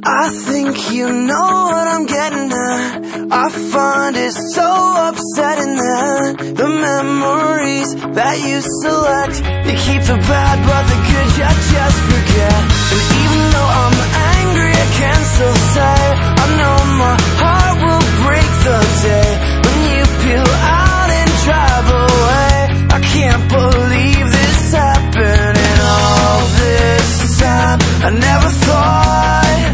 I think you know what I'm getting at. I find it so upsetting that the memories that you select, you keep the bad but the good you just forget. And even though I'm angry, I can still say I know my heart will break the day when you peel out and drive away. I can't believe this happening all this time. I never thought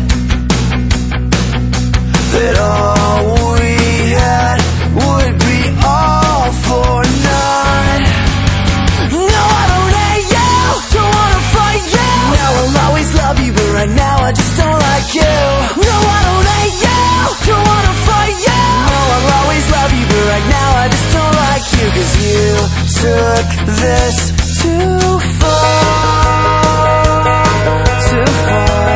that all we had would be all for naught. No, I don't hate you, don't wanna fight you. Now I'll always love you, but right now I just don't like you. No, I don't hate you, don't wanna fight you. No, I'll always love you, but right now I just don't like you. 'Cause you took this too far, too far.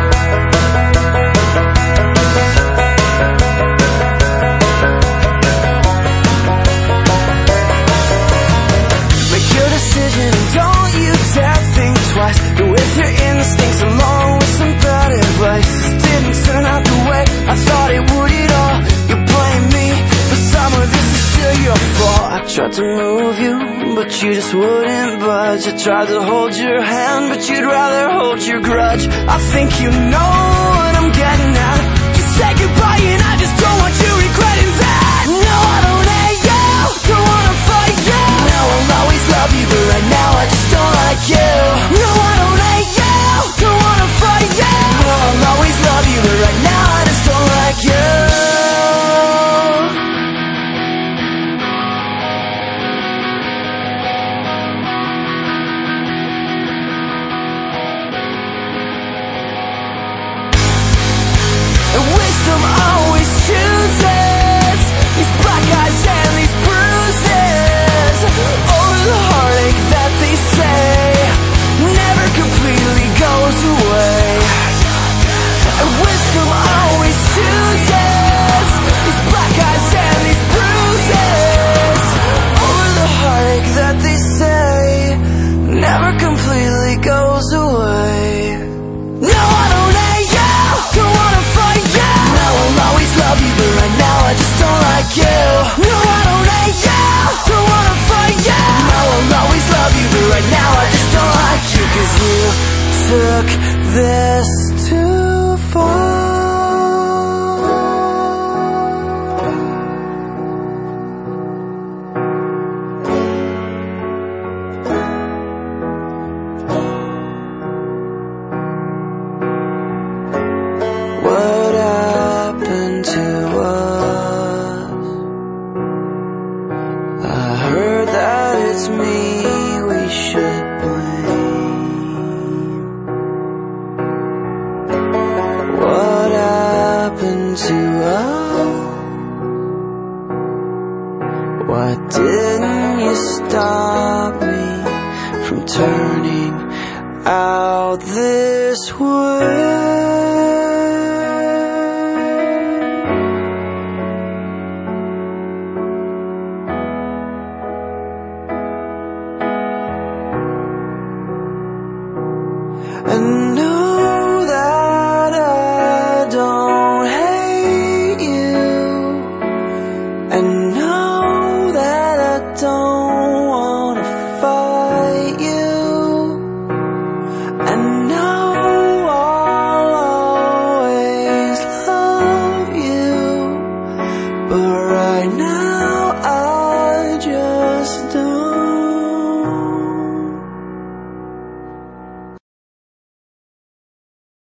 Don't you dare think twice. Go with your instincts along with some bad advice. Didn't turn out the way I thought it would at all. You blame me, but some of this is still your fault. I tried to move you, but you just wouldn't budge. I tried to hold your hand, but you'd rather hold your grudge. I think you know what I'm getting at. Just say goodbye and I just don't want you regretting that. No, I don't hate you, don't wanna fight you. No, I'll always love you, but right now I just don't like you. No, I don't hate you, don't wanna fight you. No, I'll always love you, but right now I just don't like you. And wisdom always chooses these black eyes and these bruises over the heartache that they say never completely goes away. And wisdom always chooses these black eyes and these bruises over the heartache that they say never completely goes away. No, I don't hate you, don't wanna fight you. No, I'll always love you, but right now I just don't like you. No, I don't hate you, don't wanna fight you. No, I'll always love you, but right now I just don't like you. 'Cause you took this too far. What happened to us? I heard that it's me we should blame. What happened to us? Why didn't you stop me from turning out this way?